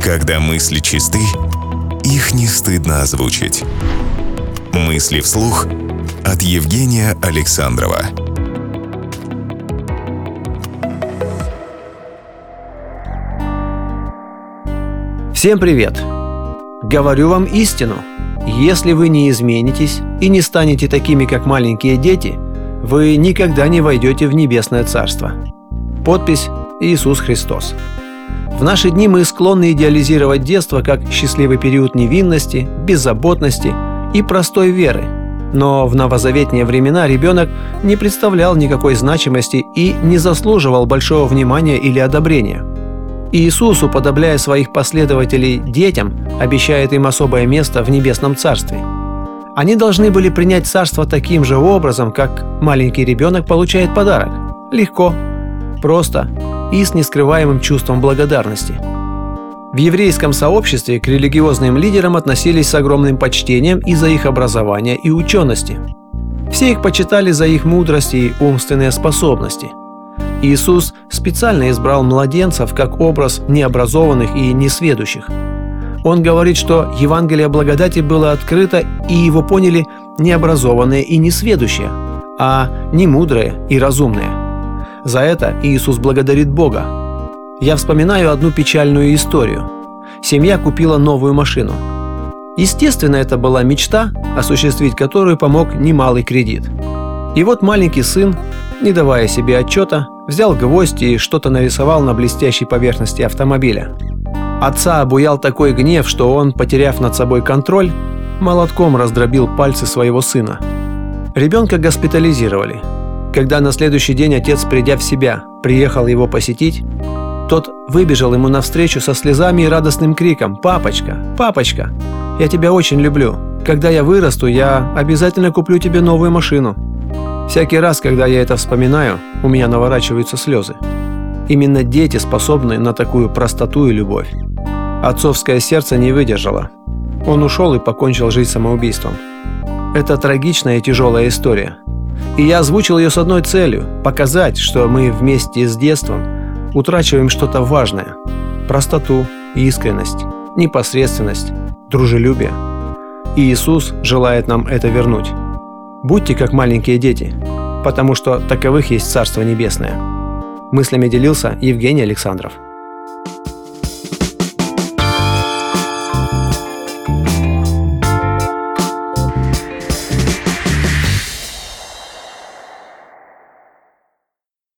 Когда мысли чисты, их не стыдно озвучить. Мысли вслух от Евгения Александрова. Всем привет! Говорю вам истину. Если вы не изменитесь и не станете такими, как маленькие дети, вы никогда не войдете в небесное царство. Подпись «Иисус Христос». В наши дни мы склонны идеализировать детство как счастливый период невинности, беззаботности и простой веры. Но в новозаветные времена ребенок не представлял никакой значимости и не заслуживал большого внимания или одобрения. Иисус, уподобляя своих последователей детям, обещает им особое место в небесном царстве. Они должны были принять царство таким же образом, как маленький ребенок получает подарок. Легко, просто и с нескрываемым чувством благодарности. В еврейском сообществе к религиозным лидерам относились с огромным почтением из-за их образования и учености. Все их почитали за их мудрость и умственные способности. Иисус специально избрал младенцев как образ необразованных и несведущих. Он говорит, что Евангелие благодати было открыто, и его поняли необразованные и несведущие, а не мудрые и разумные. За это Иисус благодарит Бога. Я вспоминаю одну печальную историю. Семья купила новую машину. Естественно, это была мечта, осуществить которую помог немалый кредит. И вот маленький сын, не давая себе отчета, взял гвоздь и что-то нарисовал на блестящей поверхности автомобиля. Отца обуял такой гнев, что он, потеряв над собой контроль, молотком раздробил пальцы своего сына. Ребенка госпитализировали. Когда на следующий день отец, придя в себя, приехал его посетить, тот выбежал ему навстречу со слезами и радостным криком: «Папочка, папочка, я тебя очень люблю. Когда я вырасту, я обязательно куплю тебе новую машину». Всякий раз, когда я это вспоминаю, у меня наворачиваются слезы. Именно дети способны на такую простоту и любовь. Отцовское сердце не выдержало. Он ушел и покончил жизнь самоубийством. Это трагичная и тяжелая история. И я озвучил ее с одной целью – показать, что мы вместе с детством утрачиваем что-то важное – простоту, искренность, непосредственность, дружелюбие. И Иисус желает нам это вернуть. Будьте как маленькие дети, потому что таковых есть Царство Небесное. Мыслями делился Евгений Александров.